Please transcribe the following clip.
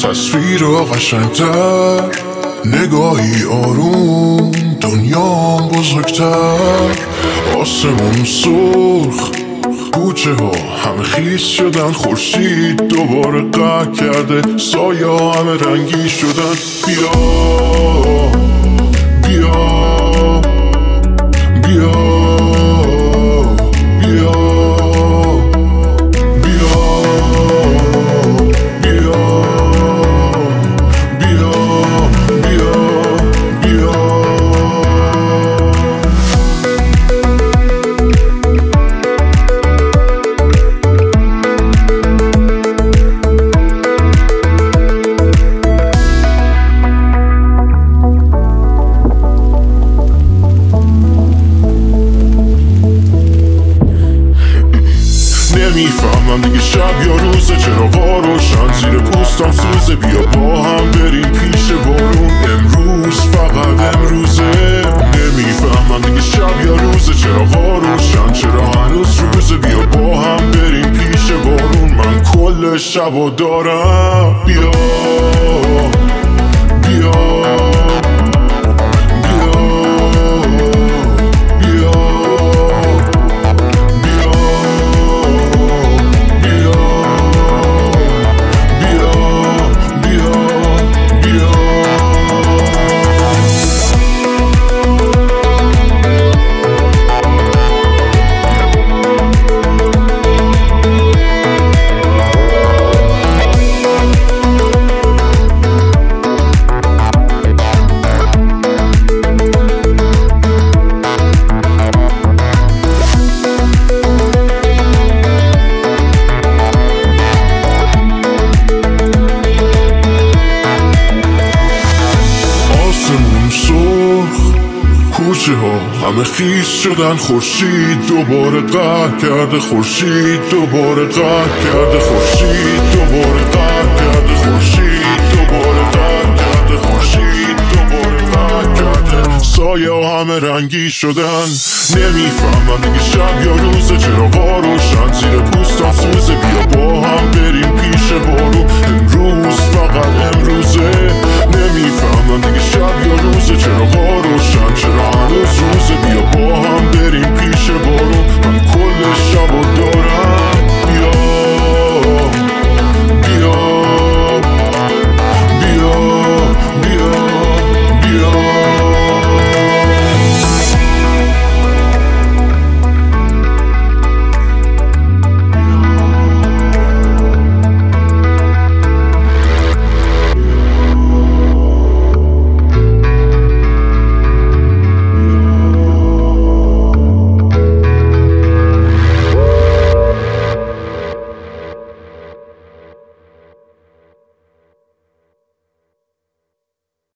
تصویر قشنگتر، نگاهی آروم، دنیام بزرگتر. آسمون سرخ، کوچه ها همه خیس شدن، خورشید دوباره قهر کرده، سایه ها همه رنگی شدن. بیا بیا بیا بیا نمیفهمم دیگه شب یا روزه، چراغا روشن زیر پوستم سوزه. بیا با هم بریم پیش بارون، امروز فقط امروزه. نمیفهمم دیگه شب یا روزه، چراغا روشن چرا هنوز روزه. بیا با هم بریم پیش بارون، من کل شبا دارم. بیا بیا کوچه ها همه خیس شدن، خورشید دوباره قهر کرده، خورشید دوباره قهر کرده، خورشید دوباره قهر کرده، خورشید دوباره قهر کرده، خورشید دوباره قهر کرده. سایه ها همه رنگی شدن. نمیفهمم دیگه شب یا روزه، چراغا روشن زیر پوستم سوزه. بیا با هم بریم پیش بارون، امروز فقط امروزه. نمیفهمم دیگه شب یا روزه، چراغا روشن چرا هنوز روزه. بیا با هم بریم